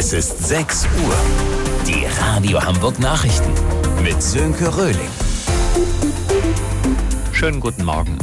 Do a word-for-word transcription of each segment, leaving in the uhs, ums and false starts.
Es ist sechs Uhr. Die Radio Hamburg Nachrichten mit Sönke Röhling. Schönen guten Morgen.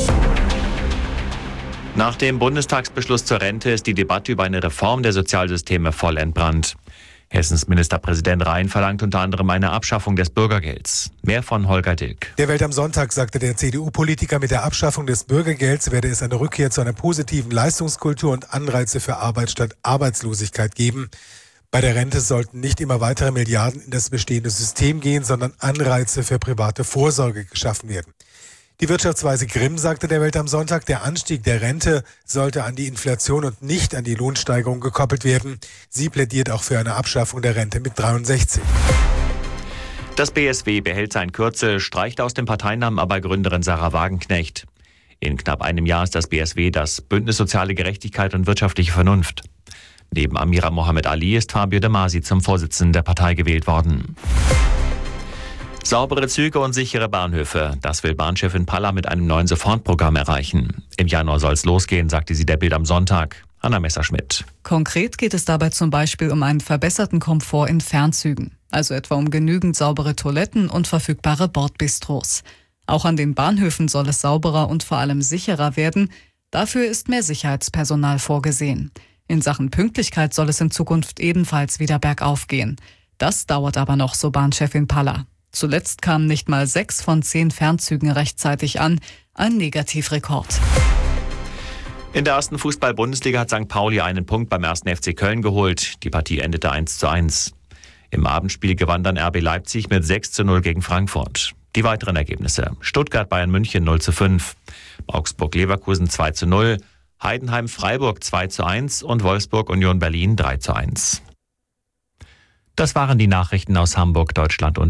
Nach dem Bundestagsbeschluss zur Rente ist die Debatte über eine Reform der Sozialsysteme voll entbrannt. Hessens Ministerpräsident Rhein verlangt unter anderem eine Abschaffung des Bürgergelds. Mehr von Holger Dilk. Der Welt am Sonntag sagte der C D U-Politiker, mit der Abschaffung des Bürgergelds werde es eine Rückkehr zu einer positiven Leistungskultur und Anreize für Arbeit statt Arbeitslosigkeit geben. Bei der Rente sollten nicht immer weitere Milliarden in das bestehende System gehen, sondern Anreize für private Vorsorge geschaffen werden. Die Wirtschaftsweise Grimm sagte der Welt am Sonntag, der Anstieg der Rente sollte an die Inflation und nicht an die Lohnsteigerung gekoppelt werden. Sie plädiert auch für eine Abschaffung der Rente mit dreiundsechzig. Das B S W behält sein Kürzel, streicht aus dem Parteinamen aber Gründerin Sarah Wagenknecht. In knapp einem Jahr ist das B S W das Bündnis Soziale Gerechtigkeit und wirtschaftliche Vernunft. Neben Amira Mohamed Ali ist Fabio De Masi zum Vorsitzenden der Partei gewählt worden. Saubere Züge und sichere Bahnhöfe. Das will Bahnchefin Palla mit einem neuen Sofortprogramm erreichen. Im Januar soll es losgehen, sagte sie der Bild am Sonntag. Anna Messerschmidt. Konkret geht es dabei zum Beispiel um einen verbesserten Komfort in Fernzügen. Also etwa um genügend saubere Toiletten und verfügbare Bordbistros. Auch an den Bahnhöfen soll es sauberer und vor allem sicherer werden. Dafür ist mehr Sicherheitspersonal vorgesehen. In Sachen Pünktlichkeit soll es in Zukunft ebenfalls wieder bergauf gehen. Das dauert aber noch, so Bahnchefin Palla. Zuletzt kamen nicht mal sechs von zehn Fernzügen rechtzeitig an. Ein Negativrekord. In der ersten Fußball-Bundesliga hat Sankt Pauli einen Punkt beim ersten F C Köln geholt. Die Partie endete eins zu eins. Im Abendspiel gewann dann R B Leipzig mit sechs zu null gegen Frankfurt. Die weiteren Ergebnisse: Stuttgart-Bayern München null zu fünf, Augsburg-Leverkusen zwei zu null, Heidenheim-Freiburg zwei zu eins und Wolfsburg-Union Berlin drei zu eins. Das waren die Nachrichten aus Hamburg, Deutschland und